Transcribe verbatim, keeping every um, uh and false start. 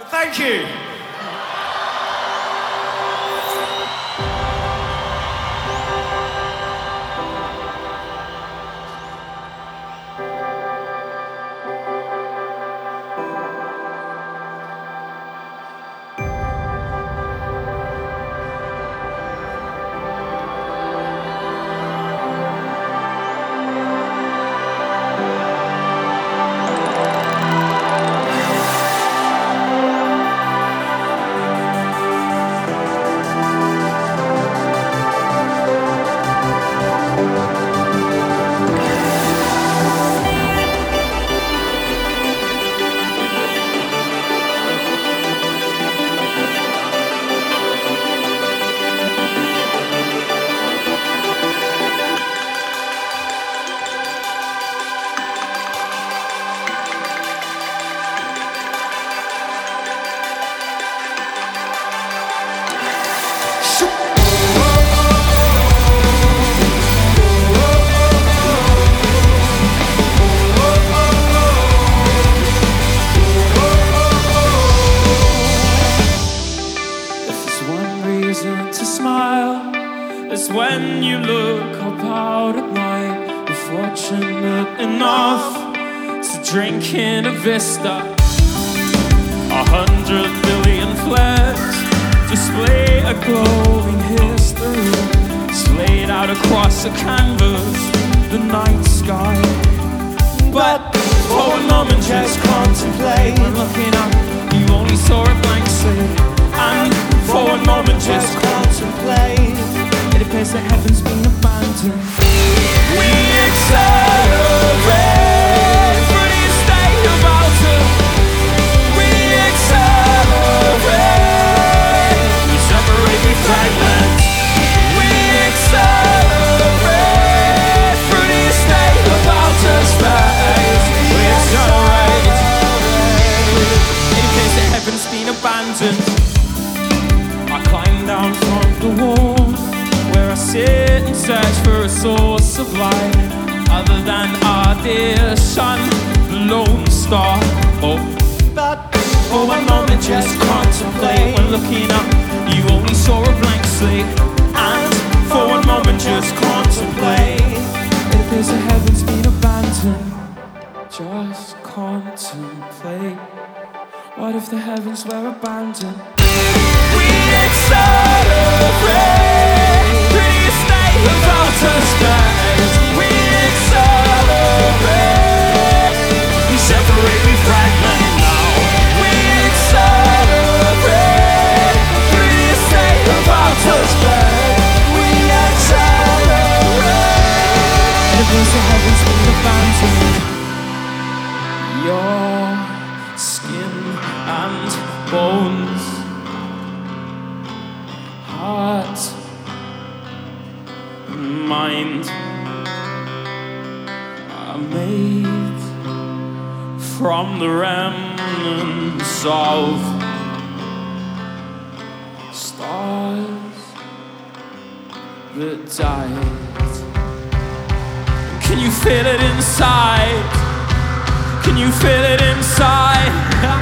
Thank you. To smile is when you look up out at night. You're fortunate enough to drink in a vista. A hundred billion flags display a glowing history. It's laid out across a canvas, the night sky. But for a moment just contemplate. When looking up, you only saw a blank slate. And for one moment just contemplate. It appears that heaven's been abandoned. We accelerate through the state of altar. We accelerate. We separate, we fragment. We accelerate through the state of outer space. We accelerate. It appears that heaven's been abandoned. I climb down from the wall, where I sit and search for a source of light, other than our dear sun, the lone star. Oh, but for one moment just contemplate. When looking up, you only saw a blank slate. And for one moment just contemplate. It appears that heaven's been abandoned. Just contemplate. What if the heavens were abandoned? We accelerate through the state of outer space. We accelerate. We separate, we fragment now. We accelerate through the state of outer space. We accelerate. It was the heavens been abandoned. Your skin and bones, heart, mind are made from the remnants of stars that died. Can you feel it inside? Can you feel it inside?